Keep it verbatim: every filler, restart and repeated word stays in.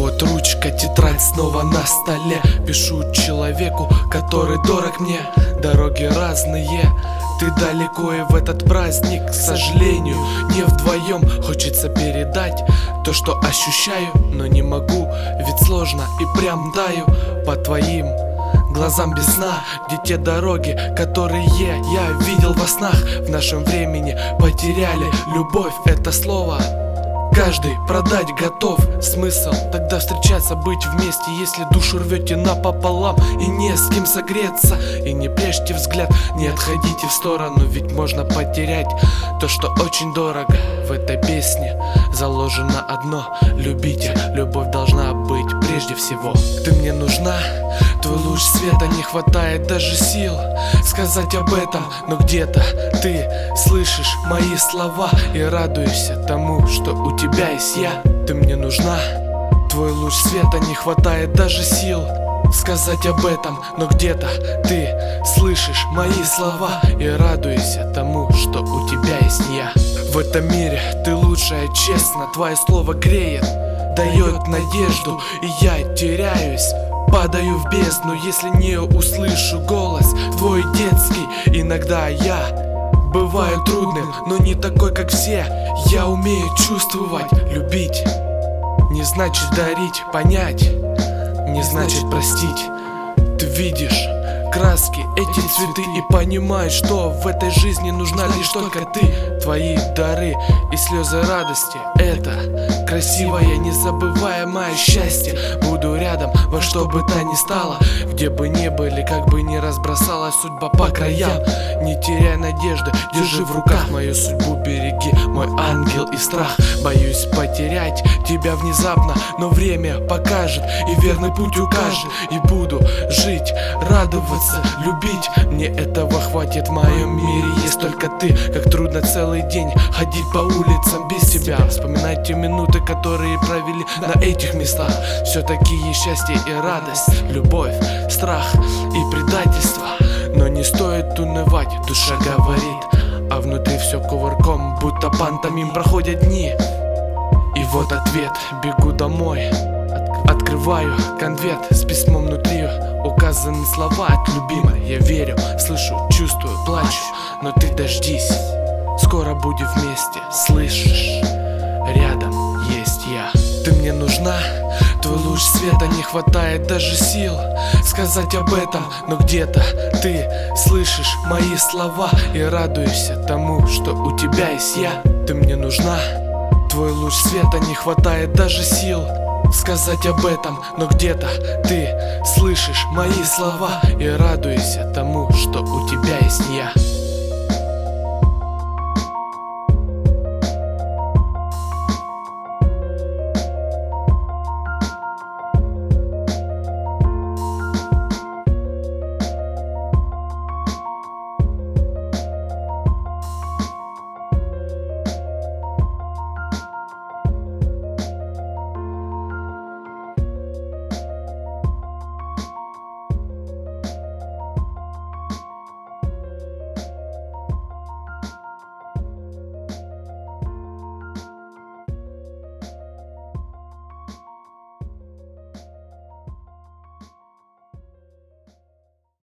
Вот ручка, тетрадь снова на столе. Пишу человеку, который дорог мне. Дороги разные, ты далеко, и в этот праздник, к сожалению, не вдвоем. Хочется передать то, что ощущаю, но не могу, ведь сложно и прям таю по твоим глазам без сна, где те дороги, которые я видел во снах. В нашем времени потеряли любовь, это слово каждый продать готов. Смысл тогда встречаться, быть вместе, если душу рвете напополам и не с кем согреться. И не прячьте взгляд, не отходите в сторону, ведь можно потерять то, что очень дорого. В этой песне заложено одно: любите, любовь должна быть прежде всего. Ты мне нужна, твой луч света, не хватает даже сил сказать об этом, но где-то ты слышишь мои слова и радуешься тому, что у тебя есть я. Ты мне нужна, твой луч света, не хватает даже сил сказать об этом, но где-то ты слышишь мои слова и радуешься тому, что у тебя есть я. В этом мире ты лучшая, честно, твое слово греет, дает надежду, и я теряюсь, падаю в бездну, если не услышу голос твой детский. Иногда я бываю трудным, но не такой, как все. Я умею чувствовать, любить не значит дарить, понять не значит простить. Ты видишь краски, эти цветы, и понимаешь, что в этой жизни нужна лишь только ты. Твои дары и слезы радости — это красивое, незабываемое счастье. Буду рядом во что бы то ни стало, где бы ни были, как бы ни разбросалась судьба по краям. Не теряй надежды, держи в руках мою судьбу, береги, мой ангел и страх. Боюсь потерять тебя внезапно, но время покажет и верный путь укажет. И буду жить, радоваться, любить, мне этого хватит. В моем мире есть только ты. Как трудно целый день ходить по улицам без тебя. Вспоминать те минуты, которые провели на этих местах. Все-таки есть счастье и радость, любовь, страх и предательство. Но не стоит унывать, душа говорит, а внутри все кувырком, будто пантомим. Проходят дни, и вот ответ, бегу домой. Открываю конверт с письмом внутри, указаны слова от любимой. Я верю, слышу, чувствую, плачу, но ты дождись, скоро будем вместе, слышишь? Рядом есть я. Ты мне нужна, твой луч света, не хватает даже сил сказать об этом, но где-то ты слышишь мои слова и радуешься тому, что у тебя есть я. Ты мне нужна, твой луч света, не хватает даже сил сказать об этом, но где-то ты слышишь мои слова и радуешься тому, что у тебя есть я.